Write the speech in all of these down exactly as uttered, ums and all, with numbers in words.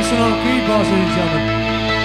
Jackson on keyboards, ladies and gentlemen.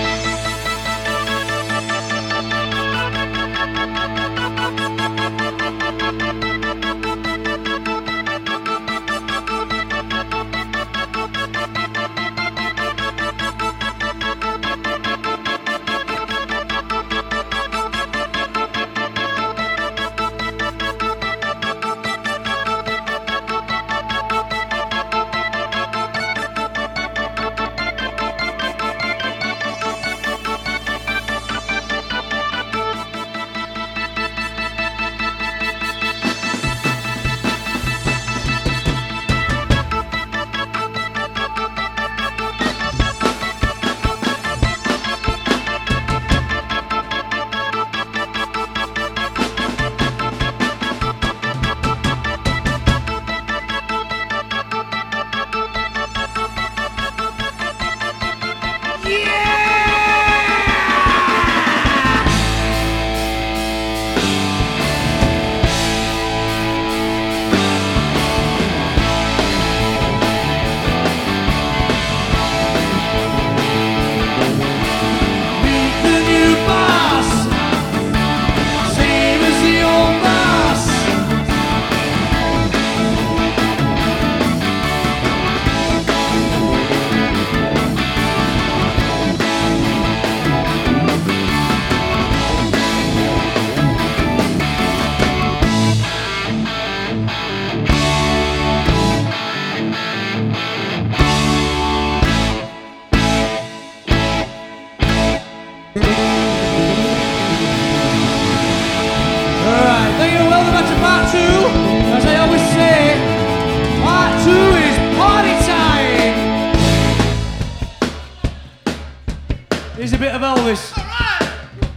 Here's a bit of Elvis. All right.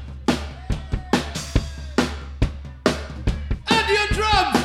And your drums.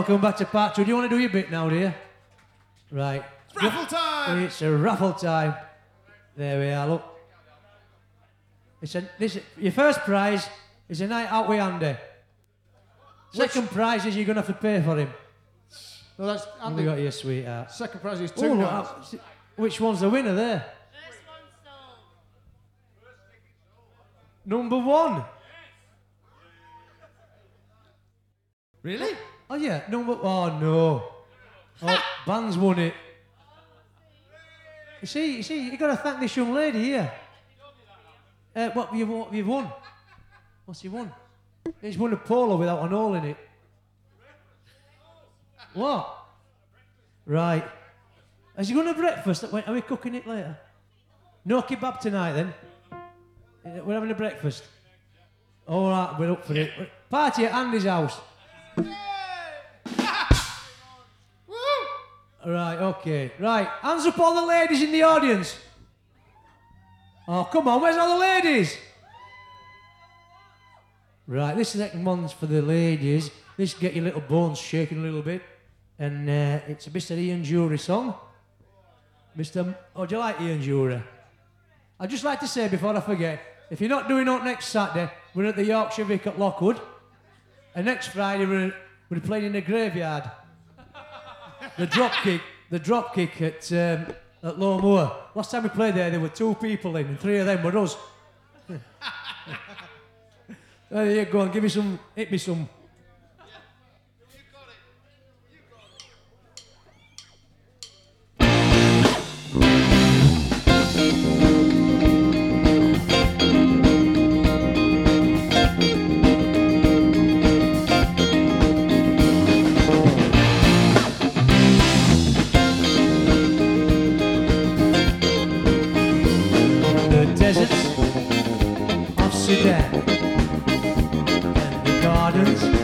Welcome back to part two. Do you want to do your bit now, do you? Right. It's raffle time! It's a raffle time. There we are, look. It's a, this, your first prize is a night out with Andy. Second Which? prize is you're going to have to pay for him. No, that's Andy. We got your sweetheart. Second prize is two oh, nights. Look, which one's the winner there? First one sold. Number one. Really? Oh yeah, number. Oh no. Oh, Ban's won it. You see, you see, you got to thank this young lady here. Uh, what have you, what have you won? What's he won? He's won a polo without an hole in it. What? Right. Is he going to breakfast? Are we cooking it later? No kebab tonight then. We're having a breakfast. All right, we're up for it. Party at Andy's house. Right, okay. Right, hands up all the ladies in the audience. Oh, come on, where's all the ladies? Right, this next one's for the ladies. This get your little bones shaking a little bit. And uh, it's a Mister Ian Jury song. Mister M- oh, do you like Ian Jury? I'd just like to say before I forget, if you're not doing it next Saturday, we're at the Yorkshire Vic at Lockwood. And next Friday, we're, we're playing in the graveyard. The Dropkick, the Dropkick at, um, at Low Moor. Last time we played there, there were two people in, and three of them were us. There you go, and give me some, hit me some. Deserts of Sudan and the gardens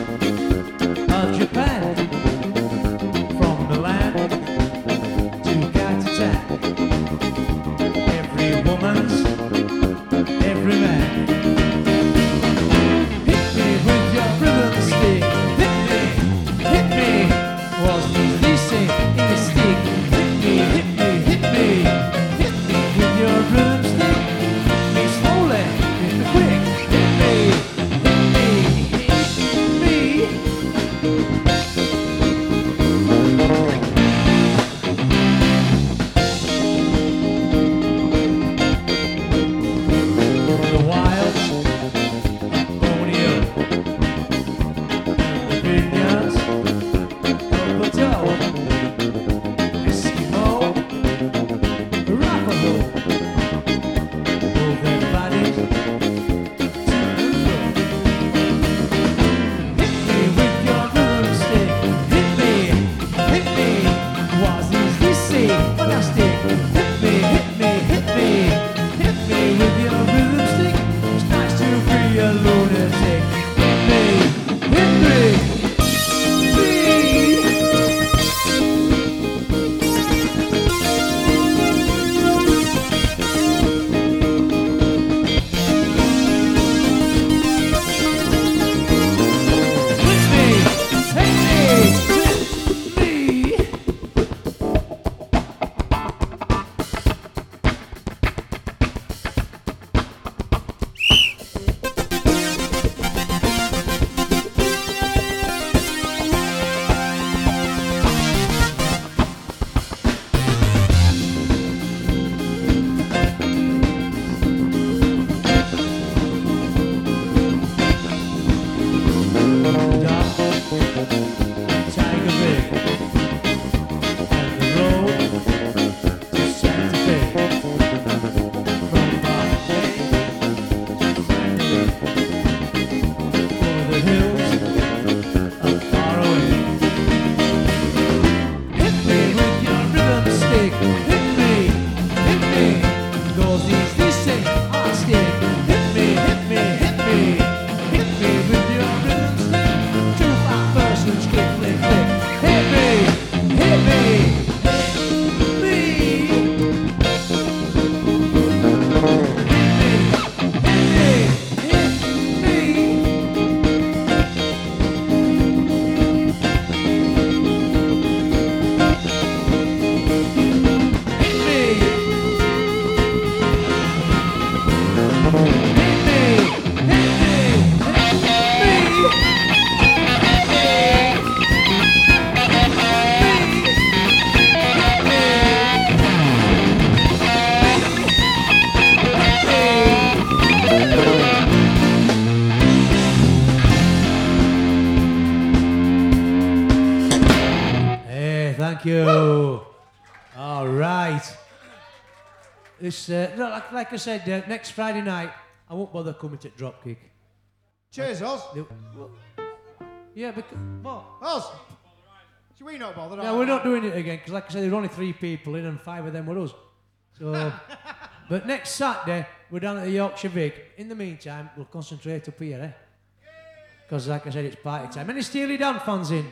It's, uh, no, like, like I said, uh, next Friday night, I won't bother coming to Dropkick. Cheers, Oz. They- Yeah, because, what? Oz. Should we not bother? No, we're not doing it again, because like I said, there were only three people in and five of them were us. So, but next Saturday, we're down at the Yorkshire Vic. In the meantime, we'll concentrate up here, eh? Because like I said, it's party time. Any Steely Dan fans in?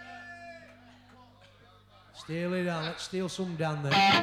Steely Dan, let's steal some down there.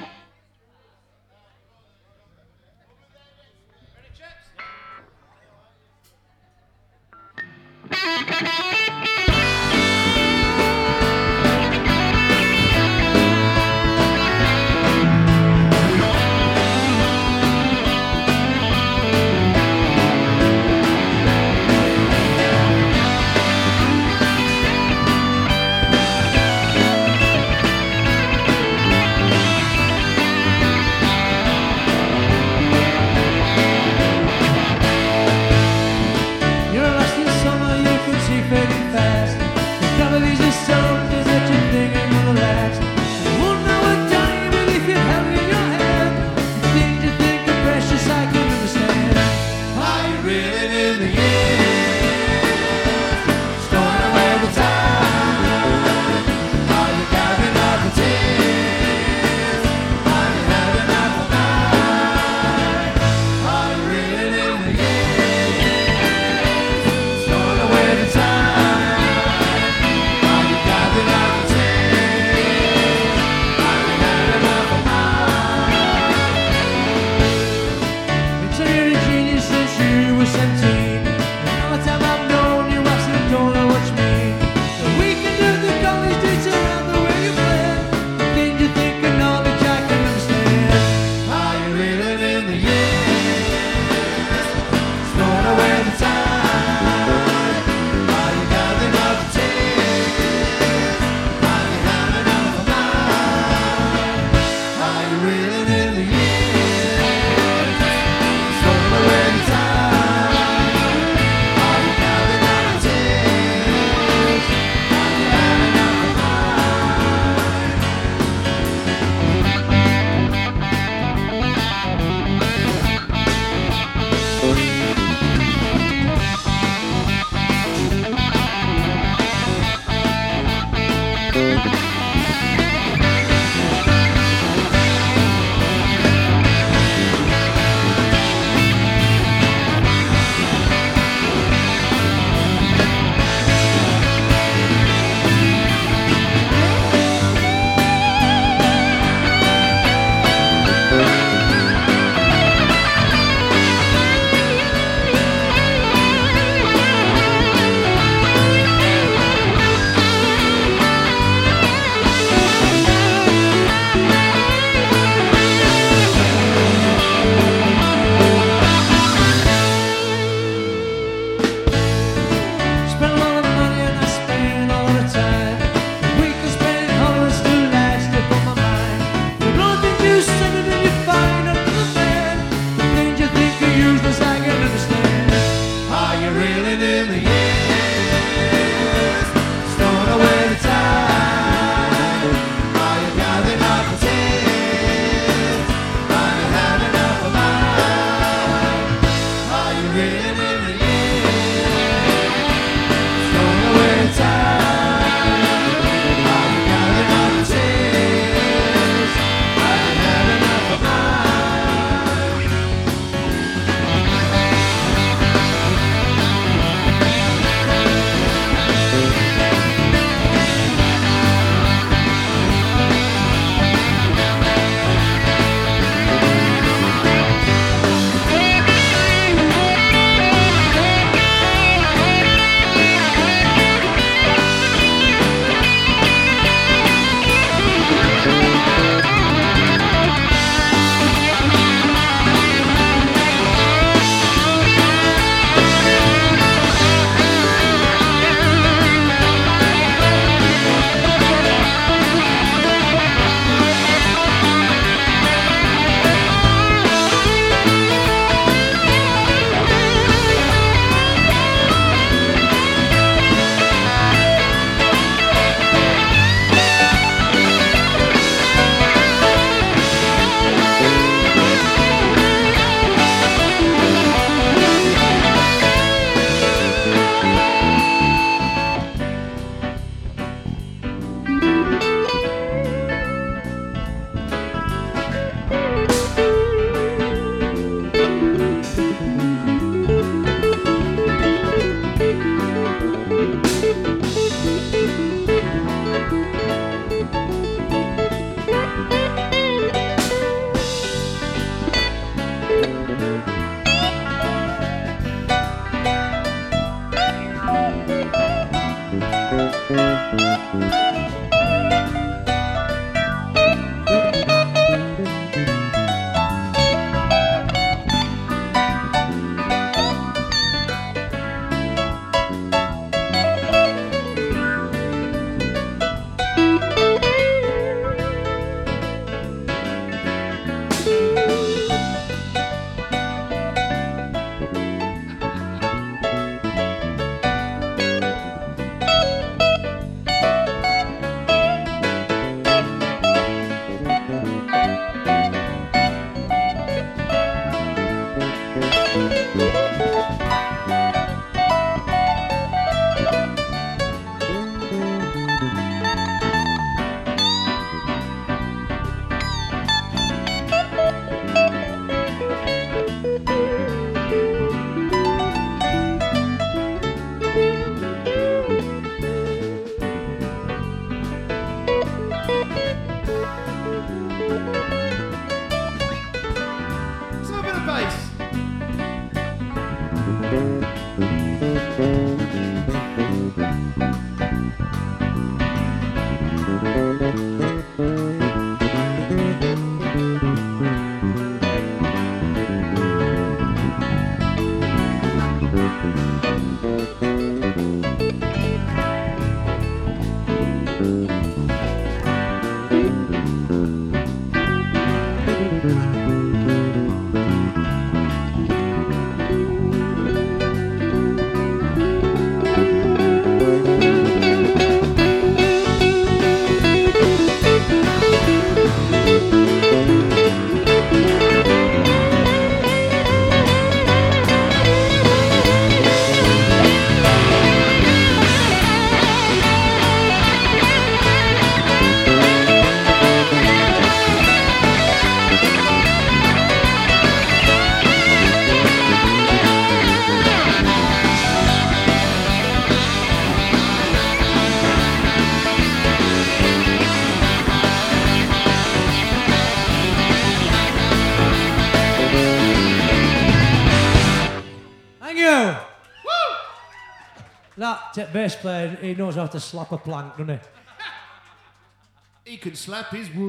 That uh, bass player, he knows how to slap a plank, doesn't he? He can slap his wood.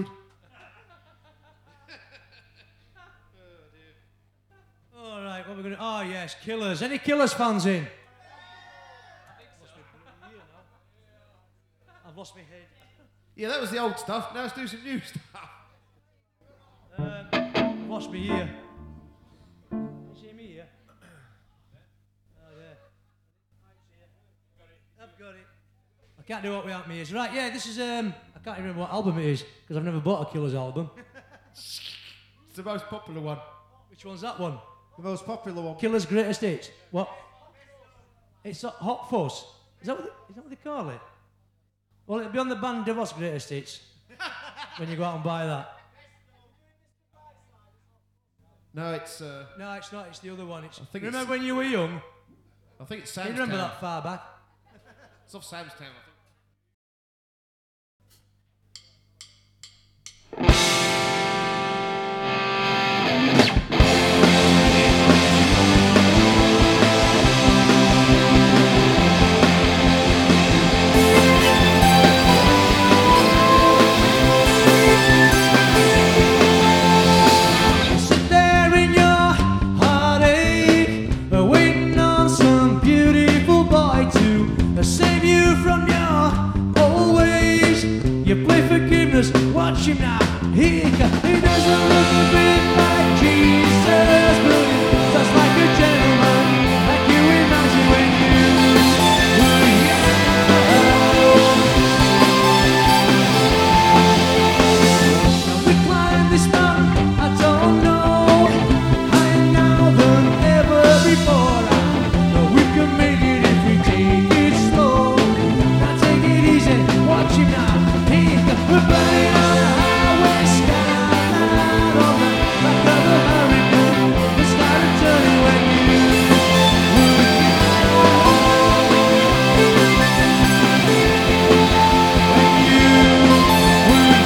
All right, what are we going to... Oh, yes, Killers. Any Killers fans in? I've lost my head. Yeah, that was the old stuff. Now let's do some new stuff. Um, I've lost my ear. You see me here? Oh, there. I've got it. I can't do what without my ears. Right, yeah, this is... um. I can't remember what album it is, because I've never bought a Killers album. It's the most popular one. Which one's that one? The most popular one. Killers' Greatest Hits. What? It's a Hot Fuzz. Is that what they, is that what they call it? Well, it'll be on the band DeVos Greatest Hits when you go out and buy that. No, it's. Uh, No, it's not. It's the other one. It's, I think remember it's- when you were young? I think it's Do Sam's you remember Town. that far back? It's off Sam's Town, I think. Sit there in your heartache, waiting on some beautiful boy to save you from your old ways. You play forgiveness, watch him now. He, he doesn't look a bit like Jesus, but he's just like a gentleman, like you imagine when you were young. Now we climb this mountain, I don't know, higher now than ever before. I know we can make it if we take it slow. Now take it easy, watch him now. Here, we're burning on a highway skyline on the back of a hurricane. We started turning when you were young. When you were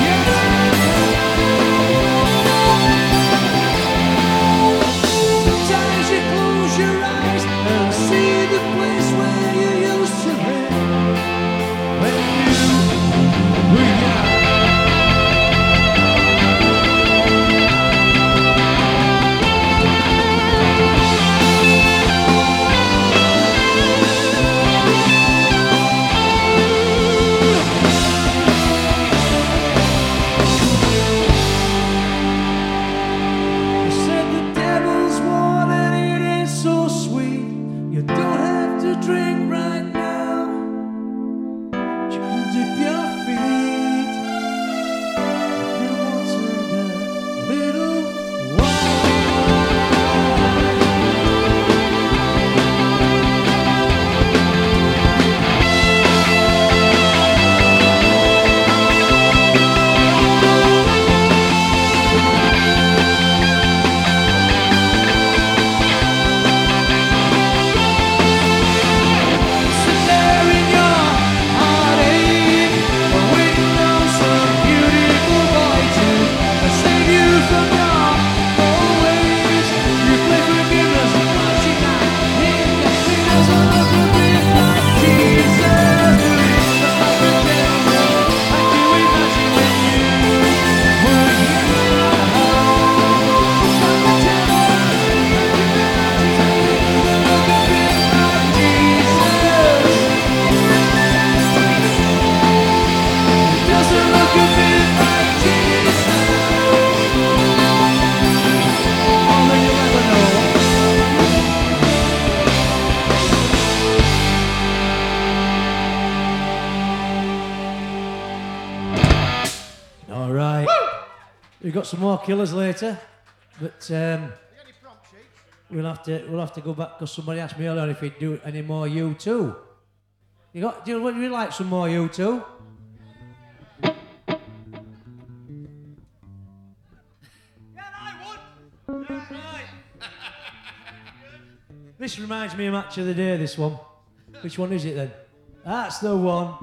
young. Sometimes you close your eyes and see the place where you used to live. When you were young. You said the devil's water and it ain't so sweet. You don't have to drink right now. You can dip your feet in the water a little while. Sit there in your heartache, waiting on some beautiful boy to save you from your old ways. You play forgiveness, watch it now. He he doesn't look a bit like Jesus, but he's just like a gentleman, like you imagine when you were young. Just like a gentleman, look a bit like Jesus. Doesn't look a bit like Jesus. All that you'll ever know. All right. We've got some more Killers later, but um, You got any prompt sheets? we'll have to we'll have to go back because somebody asked me earlier if he'd do any more U two. You got? Do you, would you like some more U two? This reminds me of Match of the Day, this one. Which one is it then? That's the one.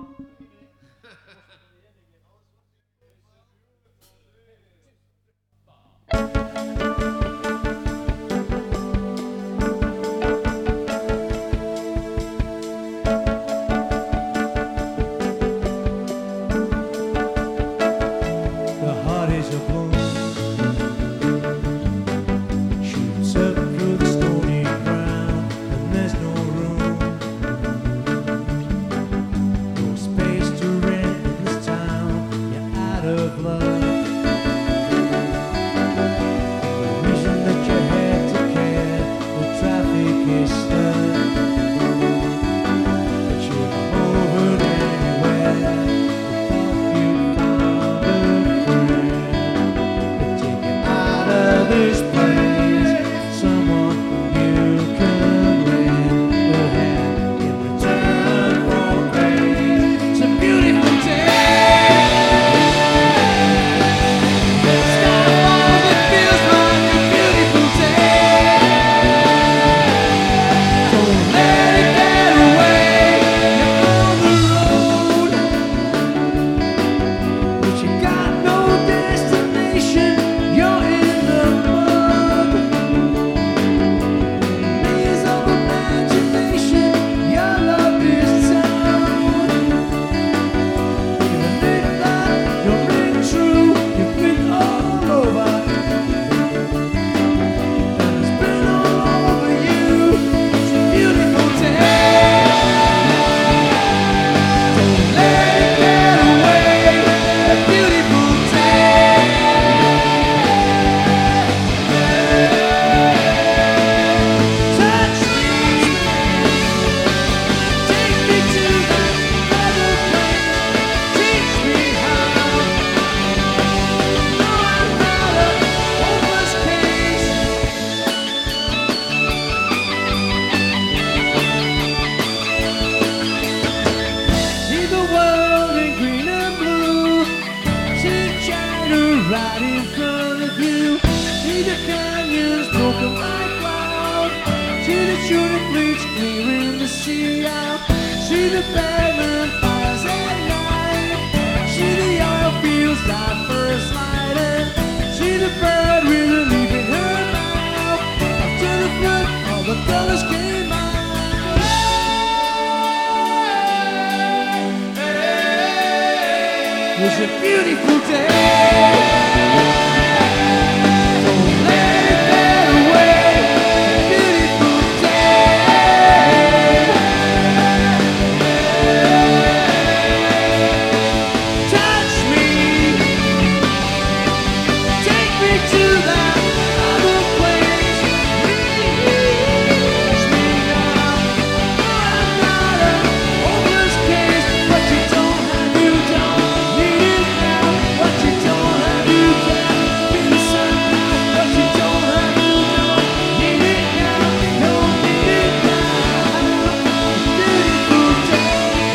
this place, someone you can lend a hand in return for grace. It's a beautiful day. Sky falls, it feels like a beautiful day. Don't let it get away. You're on the road, but you got no destination. You're in the mud. Maze of imagination. Your love is town. You admit that you're been true. You've been all over, and it's been all over you. It's a beautiful day. Don't let it get away. A beautiful day. Touch me, take me to that other place. Teach me how. No, I'm not a hopeless case. See the world in green and blue. See China right in front of you. See the canyons broken like clouds. See the shooting fleets clearing the sea out. See the barren fires at night. See the oil fields die first lighting. See the bird with a leaf in her mouth. After the flood, all the colors came out. It was a beautiful day. Don't let it get away. A beautiful day. Touch me, take me to that other place. Reach me now. I'm not a hopeless case. What you don't have, you don't need it now. What you don't have, you can't be somehow. What you don't have, you don't need it now. Don't need it now. Beautiful day.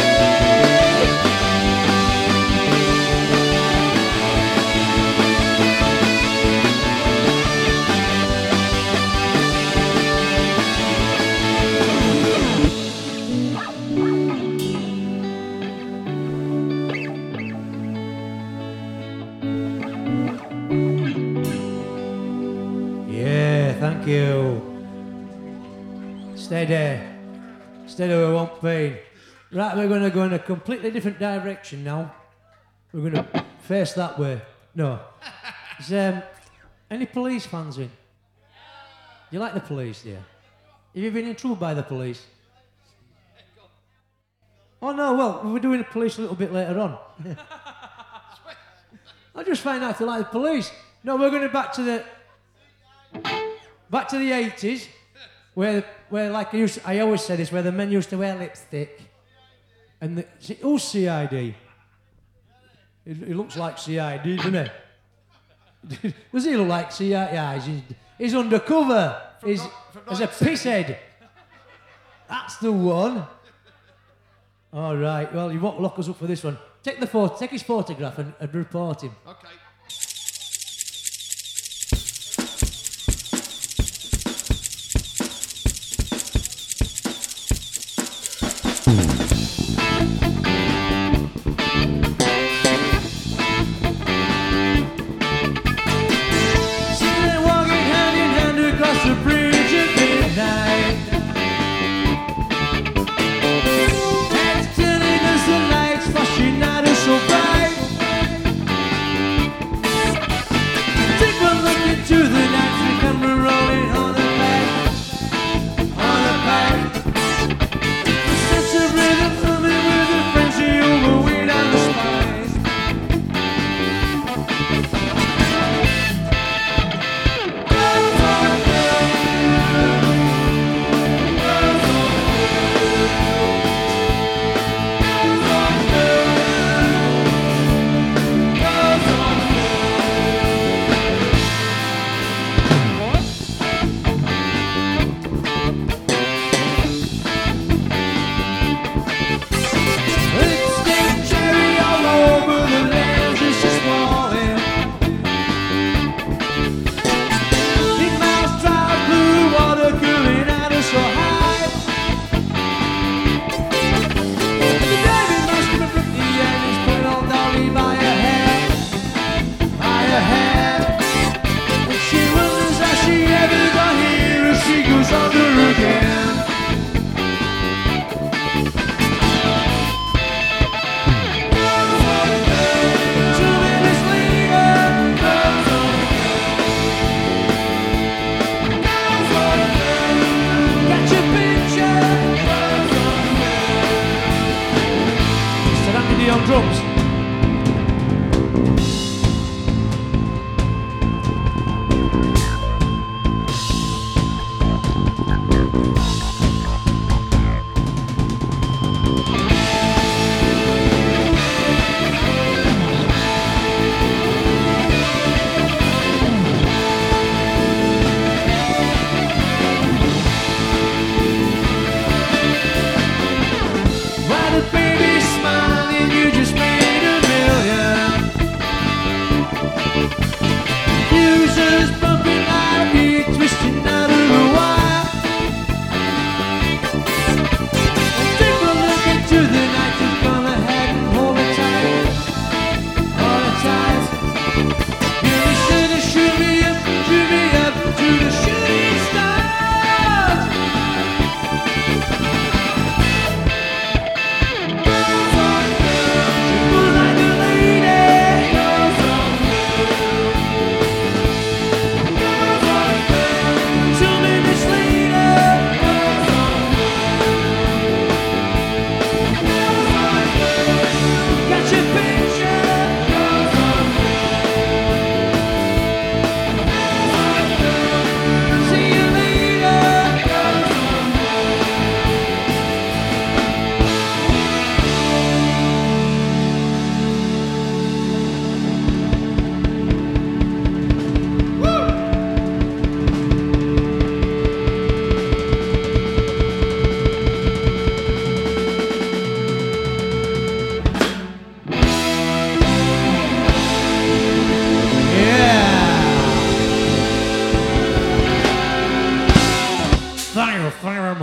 Yeah, thank you. Steady. Steady, we won't pain. Right, we're going to go in a completely different direction now. We're going to face that way. No. Is, um, any police fans in? You like the police, dear? Have you been in trouble by the police? Oh, no, well, we're doing the police a little bit later on. I just find out if you like the police. No, we're going back to the... Back to the eighties, where, where like I, used to, I always say this, where the men used to wear lipstick. And the, see, who's C I D? He, he looks like C I D, doesn't he? Does he look like C I D? Yeah, he's, he's undercover. From He's, not- from he's a nineteen seventy. pisshead. That's the one. All right, well, you won't lock us up for this one. Take the photo, take his photograph and, and report him. Okay. See them walking hand in hand across the bridge at midnight. Heads turning as the lights flashing at us so bright.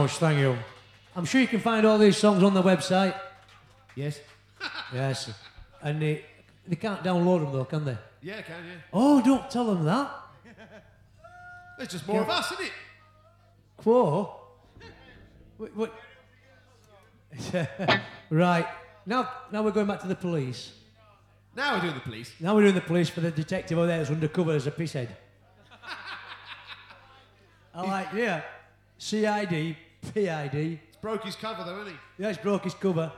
much, thank you. I'm sure you can find all these songs on the website. Yes. Yes. And they, they can't download them though, can they? Yeah, can you? Oh, don't tell them that. There's just more of us, isn't it? Quo? Wait, wait. Right. Now, now we're going back to the police. Now we're doing the police. Now we're doing the police for the detective over there that's undercover as a pisshead. I like, yeah. C I D, P I D. It's broke his cover though, isn't he? Yeah, it's broke his cover.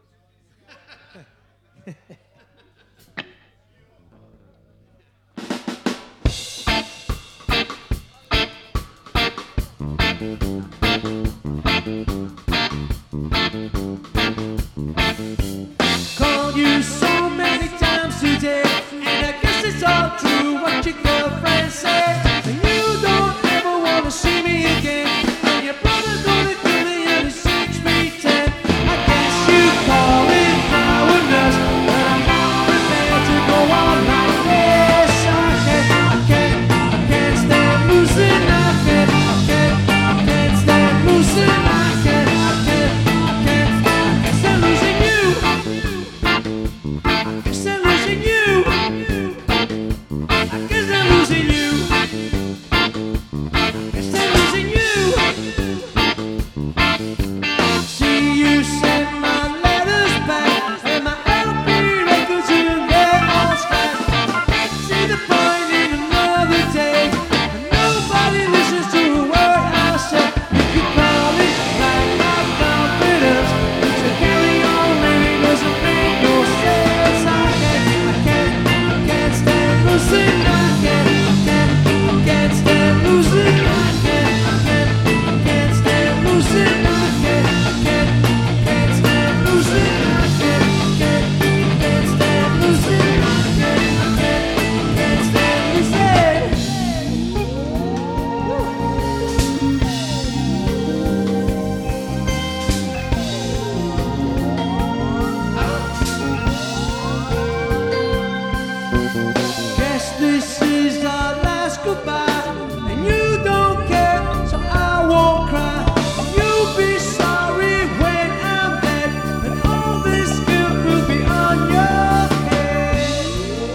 Called you so many times today, and I guess it's all true what your girlfriend said. And you don't ever want to see me again, and your brother's gonna kill me and he's six feet ten. I guess you call it cowardice, but I'm not prepared to go on like this. I can't, I can't, I can't stand losing. I can't, I can't, I can't stand losing. I can't, I can't, I can't, I can't stand losing you. I guess I'm losing you. I guess I'm losing you. I guess I'm losing you. See, you sent my letters back, and my L P records in there all stacked. I can't see the point in another day, and nobody listens to a word I say. You can call it like my confidence, but to carry on really doesn't make no sense. I can't, I can't, I can't stand losing. I can't, I can't, I can't stand losing. I can't, I can't, I can't stand losing. I can't, I can't, I can't stand losing. I can't, I can't, I can't stand losing. I can't, I can't, I can't stand losing. Guess this is our last goodbye, and you don't care, so I won't cry. You'll be sorry when I'm dead, and all this guilt will be on your head.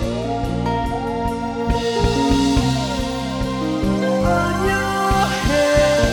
On your head.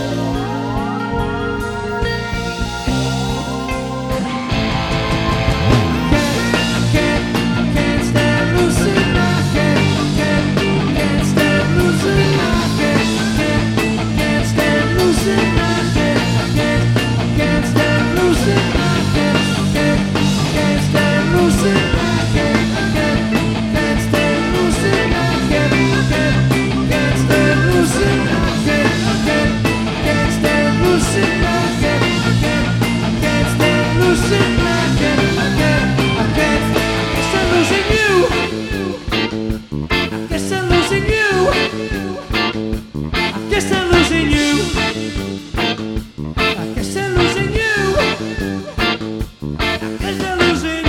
I can't, I can't stand losing. I can't, I can't, I can't stand losing. I can't, I can't, I can't stand losing. I can't, I can't, I can't stand losing. I can't, I can't, I can't stand losing. I can't, I can't, I can't stand losing. I can't, I can't, I can't stand losing. I can't, I can't, I can't stand losing. I can't, I can't, I can't stand losing. I can't, I can't, I can't. I guess I'm losing you. I guess I'm losing you. I guess I'm losing you. I guess I'm losing you. I guess I'm losing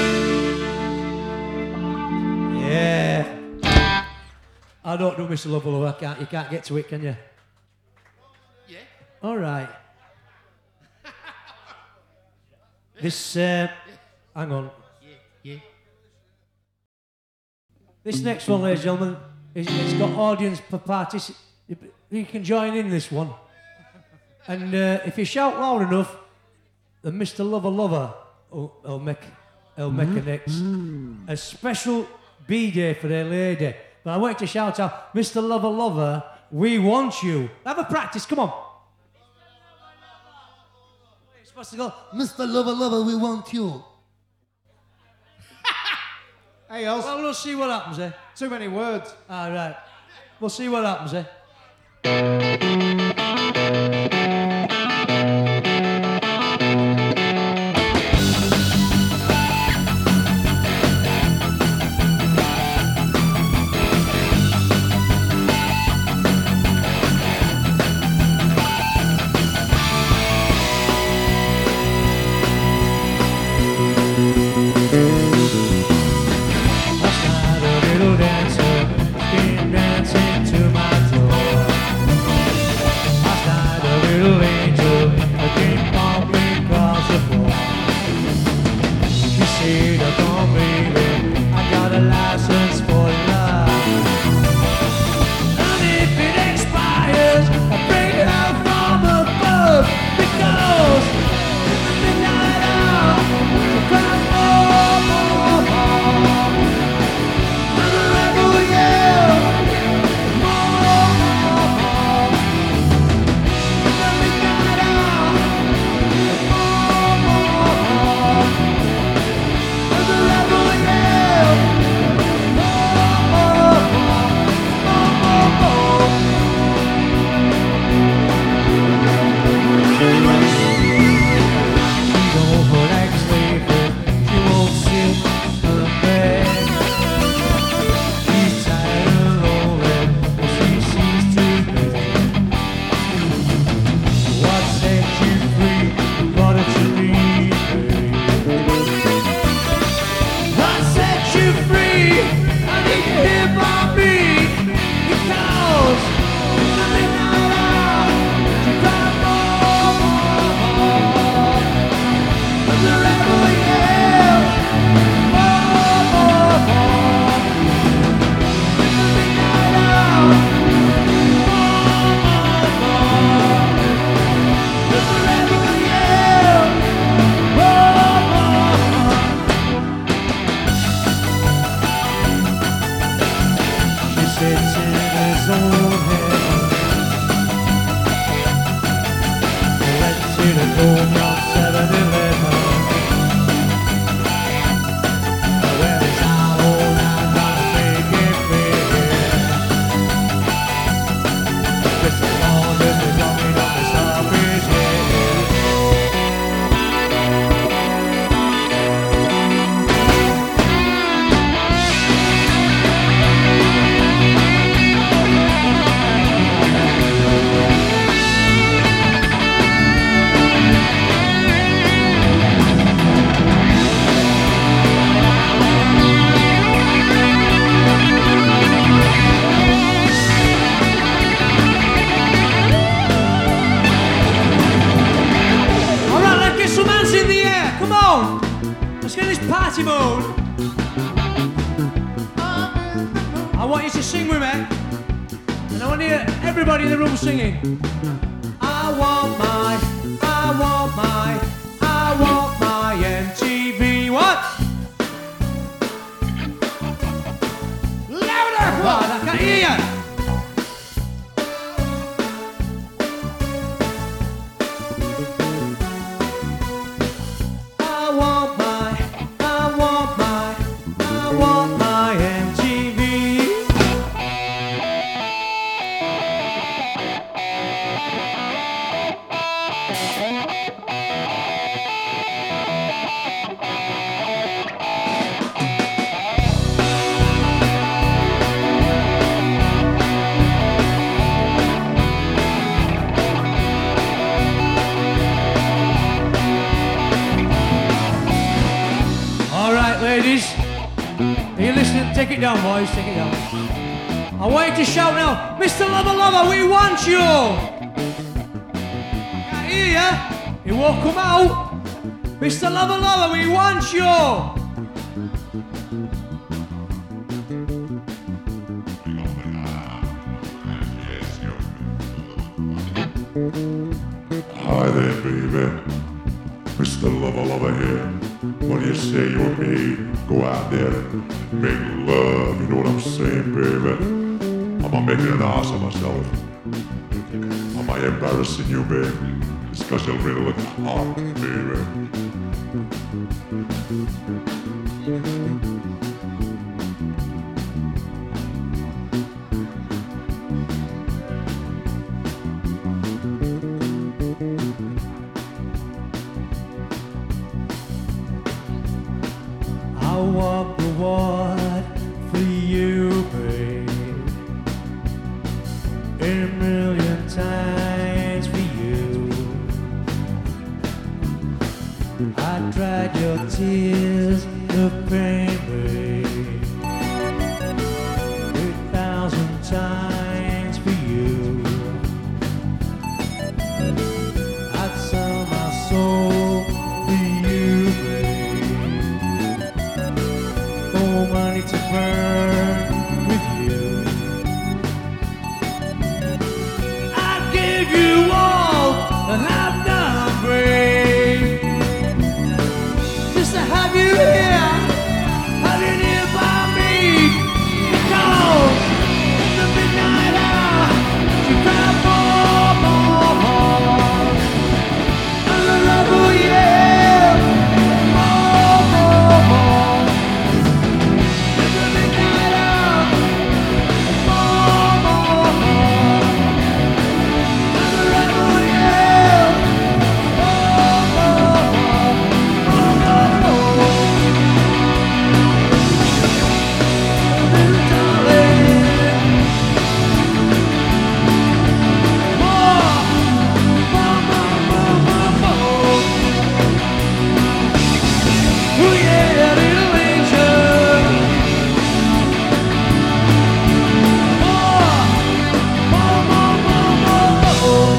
you. Yeah. I don't do Mister Lover. I can't. You can't get to it, can you? Yeah. All right. This. Uh, hang on. Yeah. This next one, ladies and gentlemen, is, it's got audience for parties. You can join in this one. And uh, if you shout loud enough, then Mister Lover Lover will, will make, will make a next. A special B-day for their lady. But I want you to shout out, Mister Lover Lover, we want you. Have a practice, come on. You're supposed to go, Mister Lover Lover, we want you. Hey, Els. well, we'll see what happens, eh? Too many words. All right. We'll see what happens, eh? Last night a little dancer came dancing to my door. his own heaven. Let's see the dome on seven eleven. Where is our old man gonna make it fair? Just as long as we're coming on the surface here. Let's get this party mode. I want you to sing with me, and I want to hear everybody in the room singing. I want my, I want my, I want my M T V. What? Louder! What? I can't hear you. Ladies, are you listening? Take it down, boys, take it down. I want you to shout now, Mister Lover Lover, we want you! Can't hear ya, it won't come out. Mister Lover Lover, we want you! Hi there, baby. Mister Lover Lover here. What do you say, you and me? Go out there and make love, you know what I'm saying, baby? Am I making an ass of myself? Am I embarrassing you, babe? It's cause you really look hot, baby. I walk the water for you, babe. A million times for you. I dried your tears of pain, babe. A thousand times for you. I'd sell my soul for you, babe. Oh, money to burn with you. I'd give you all that I've done, babe. Just to have you here, have you near by me. Because in the midnight hour, you cry more, more, more. And the love will yell, more, more, more. In the midnight hour, more, more, more. And the love will yell, more, more, more, more, more, more. Little darling, more, more, more, more, more, more. Oh yeah, little angel. More, more, more, more, more, more.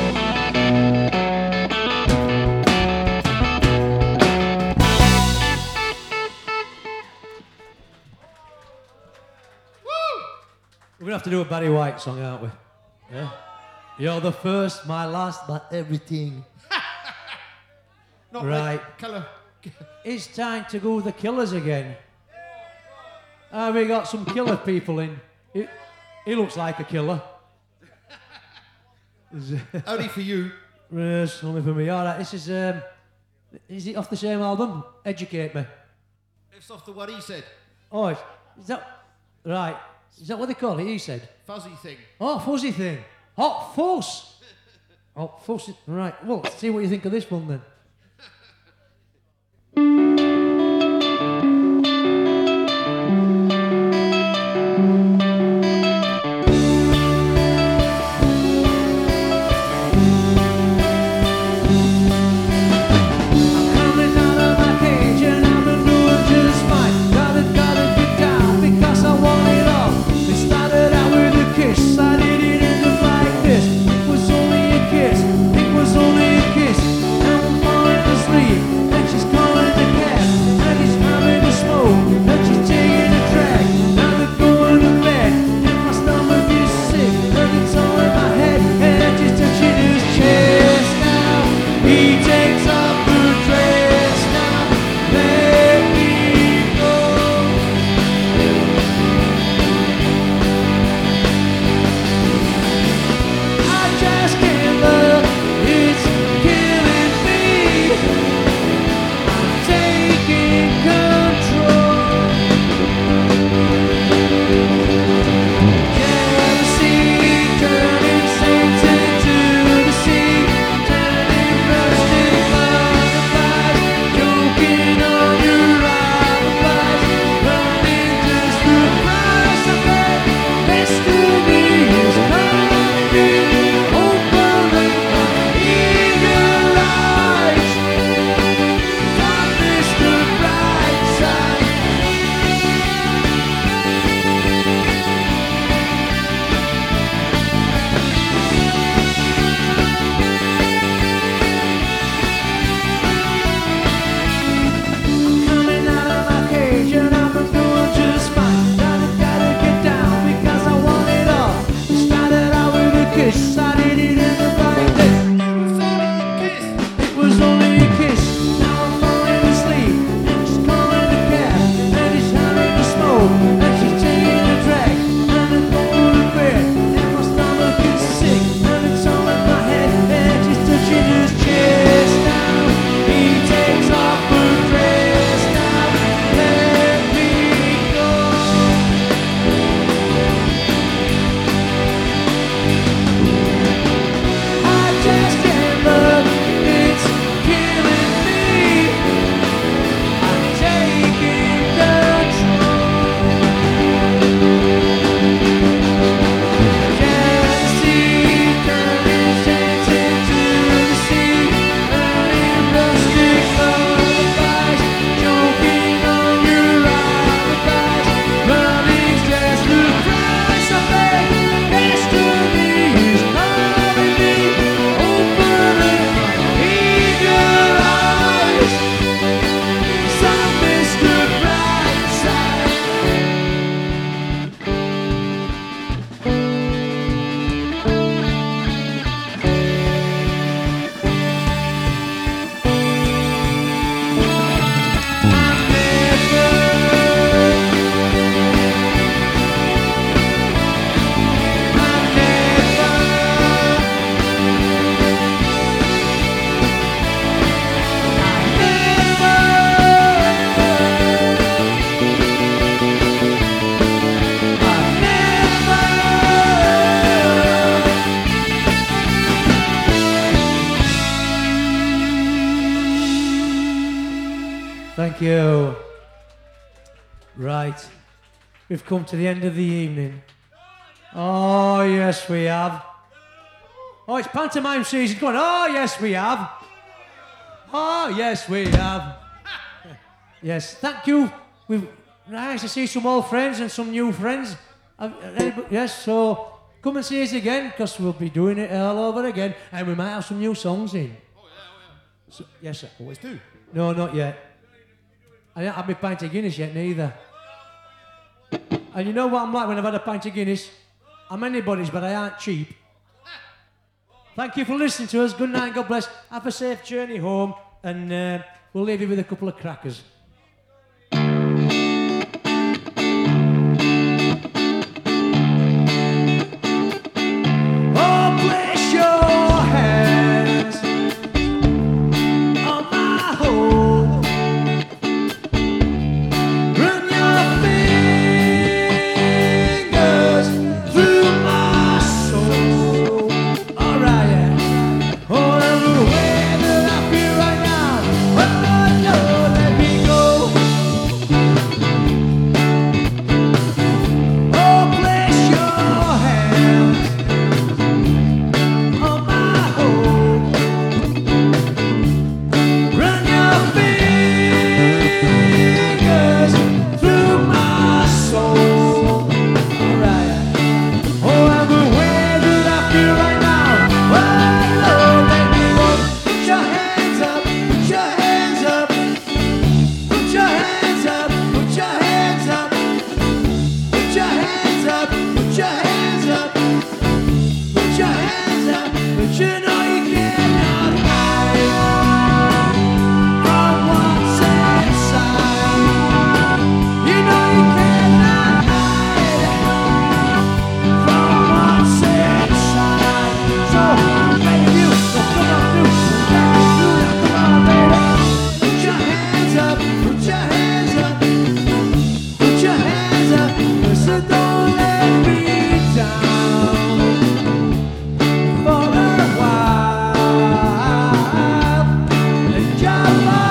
We're gonna have to do a Barry White song, aren't we? Yeah. You're the first, my last, my everything. Not Right. like colour. It's time to go with the Killers again. Uh, we got some killer people in. Who, He looks like a killer. Is, uh, Only for you. Yes, only for me. All right, this is, um, is it off the same album? Educate me. It's off the one he said. Oh, is is that, right, is that what they call it, he said? Fuzzy thing. Oh, fuzzy thing. Hot fuzz. Hot fuzz. Right, well, let's see what you think of this one then. Thank you. Right. We've come to the end of the evening. Oh, yes, we have. Oh, it's pantomime season. Go on. Oh, yes, we have. Oh, yes, we have. Yes, thank you. We've nice to see some old friends and some new friends. Uh, yes, so come and see us again, because we'll be doing it all over again, and we might have some new songs in. Oh, yeah, oh, yeah. So, yes, sir. Always do. No, not yet. I haven't had my pint of Guinness yet, neither. And you know what I'm like when I've had a pint of Guinness? I'm anybody's, but I aren't cheap. Thank you for listening to us. Good night, God bless. Have a safe journey home, and uh, we'll leave you with a couple of crackers. you know you cannot hide from what's inside. You know you cannot hide from what's inside. So, baby, you, so come on, do, do that, come on, baby. Put your hands up, put your hands up, put your hands up, listen, don't let me down for a while. And your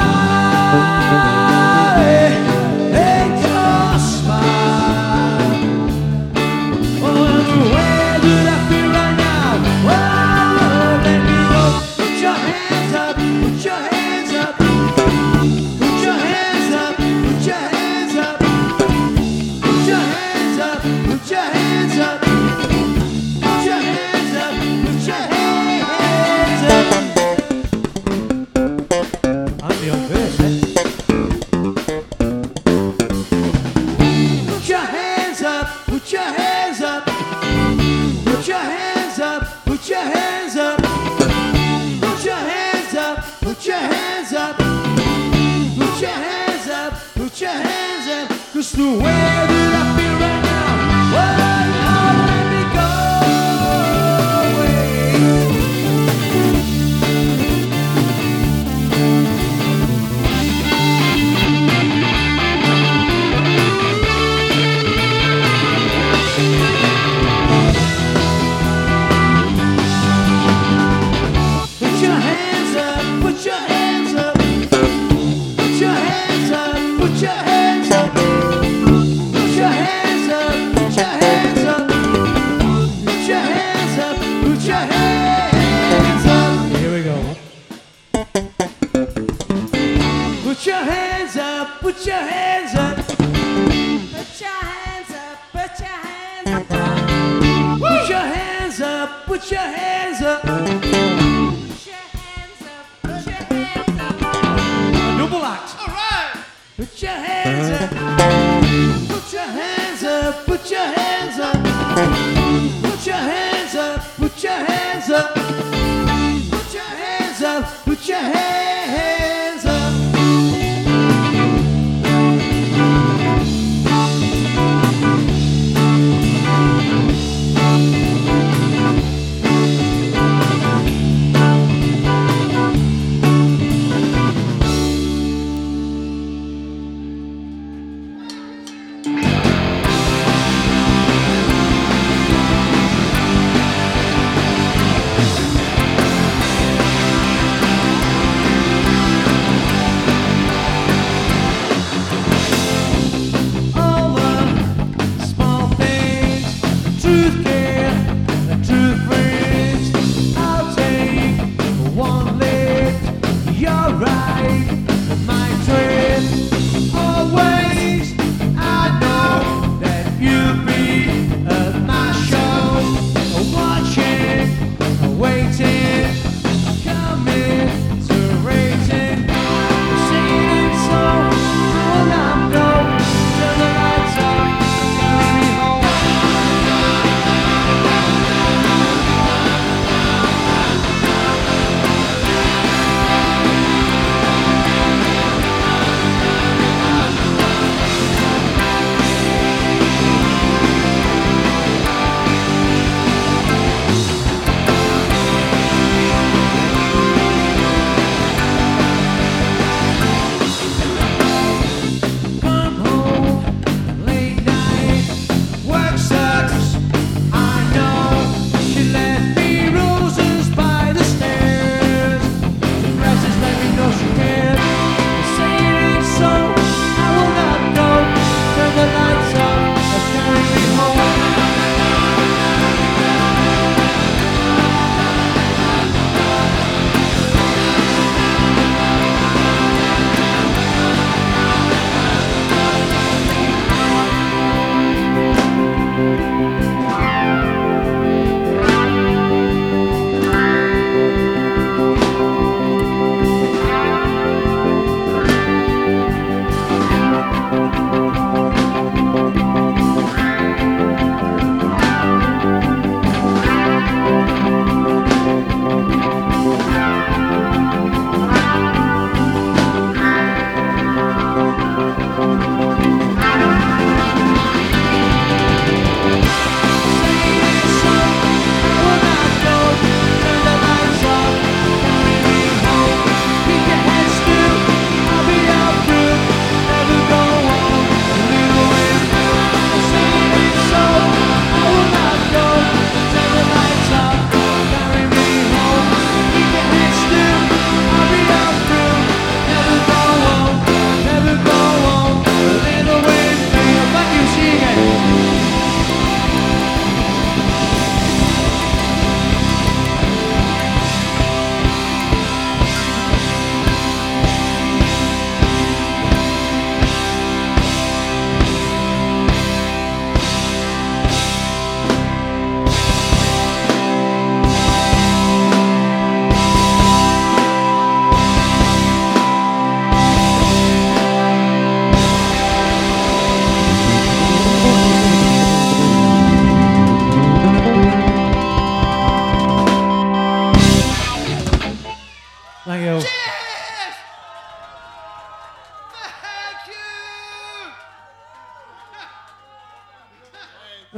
body and your smile. Oh, where do I feel right now? Oh, let me go. Put your hands up, put your hands up, put your hands up, put your hands up, put your hands up, put your hands up, put your hands up, put your hands up. I'm the on first, eh? Put your hands up, put your hands up, put your hands up, put your hands up, put your hands up, put your hands up, put your hands up, put your hands up, 'cause the way that I feel right now, oh, Lord, let me go away. Put your hands up, put your hands up, put your hands up, put your hands up, put your hands up, put your hands up, put your hands up, put your hands up. Here we go. Put your hands up, put your hands up, Put your hands up, put your hands up, put your hands up, put your hands up. put your hands up, put your hands up. Double act. All right. Put your hands up. Put your hands up. Put your hands up. Put your hands up. Put your hands up. Put your hands up. Put your hands up.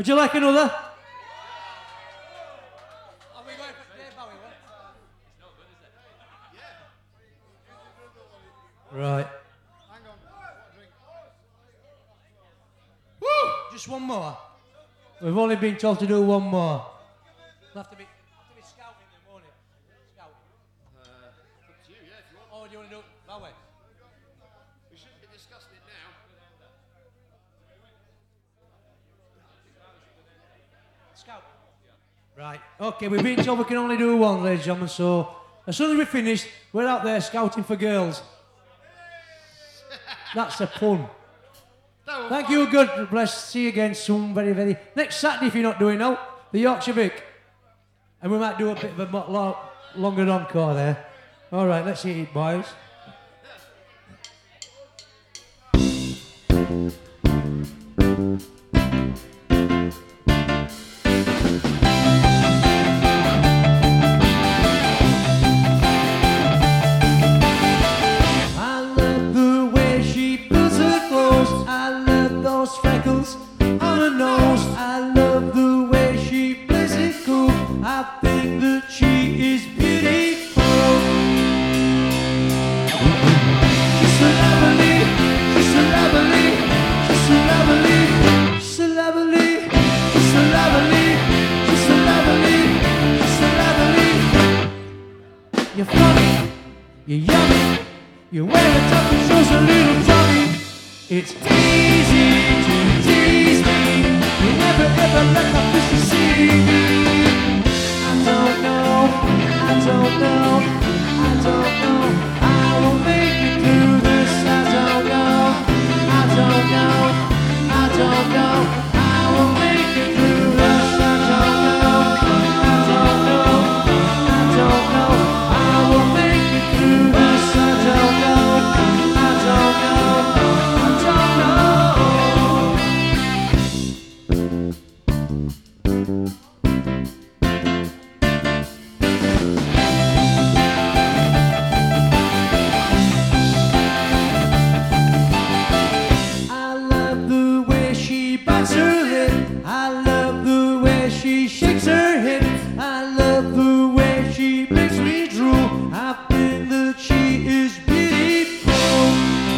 Would you like another? Right. Woo! Just one more. We've only been told to do one more. We'll have to be, have to be scouting them, won't it? Scouting. Uh, up to you, yeah, if you want. Oh, do you want to do it that way? We shouldn't be discussing it now. Scout. Right. Okay, we've been told we can only do one, ladies and gentlemen, so as soon as we're finished, we're out there scouting for girls. That's a pun. No, Thank you, good bless. See you again soon, very, very. Next Saturday, if you're not doing now, the Yorkshire Vic. And we might do a bit of a mo- lo- longer encore there. All right, let's eat it, boys. I love the way she puts her clothes. I love those freckles on her nose. I love the way she plays it cool. I think that she is beautiful. She's so lovely, she's so lovely, she's so lovely, she's so lovely, she's so lovely, she's so lovely, she's so lovely. You're funny, you're yummy, you wear a top and shows a little tummy. It's easy to tease me. You never ever let my fishy see me. I don't know, I don't know, I don't know. I will make it through this. I don't know, I don't know, I don't know. I will make it through this. I don't know, I don't know, I don't know. I will make it through this. I don't know, I don't know, I don't I love the way she bites her lip. I love the way she shakes her hip. I love the way she makes me drool. I think that she is beautiful.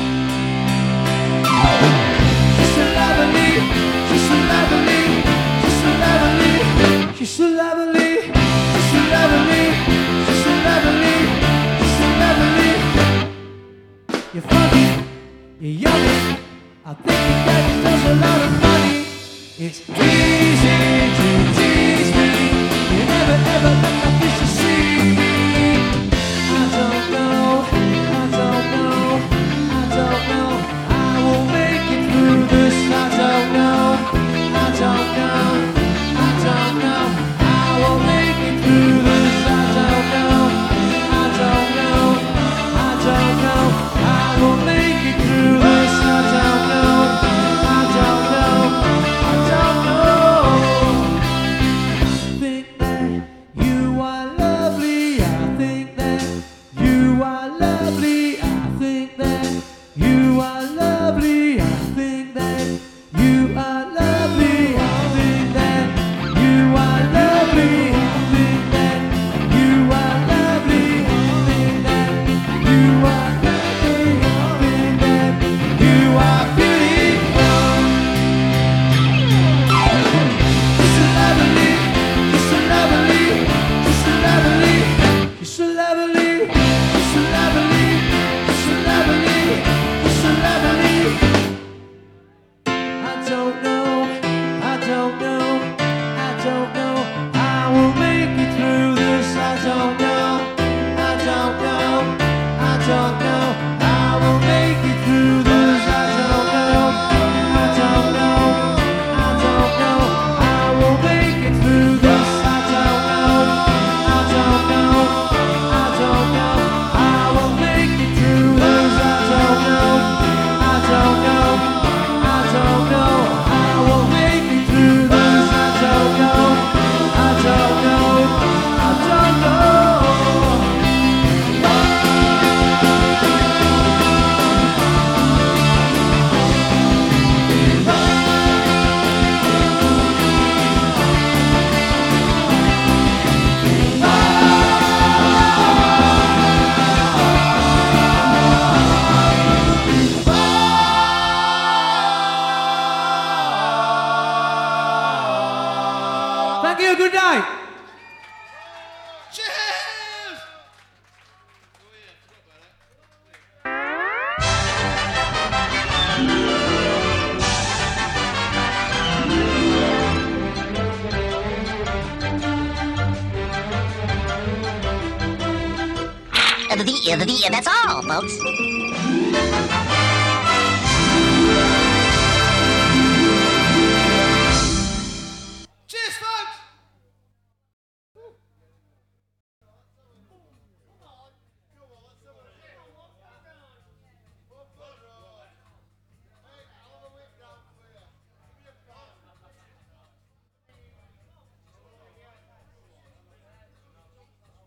She's so lovely, she's so lovely, she's so lovely, she's so lovely, she's so lovely, she's so lovely, she's so lovely. You're funny, you're yummy. I think you got yourself a lot of money. It's easy to tease me. You never ever let my fishes see me. I don't know, I don't know, I don't know. I will make it through this. I don't know, I don't know, I don't know. I will make it through this. I don't know, I don't know, I don't know. I will make it through this. I don't know, I don't know, I don't know. good night. Cheers! And the, and the, and that's all, folks.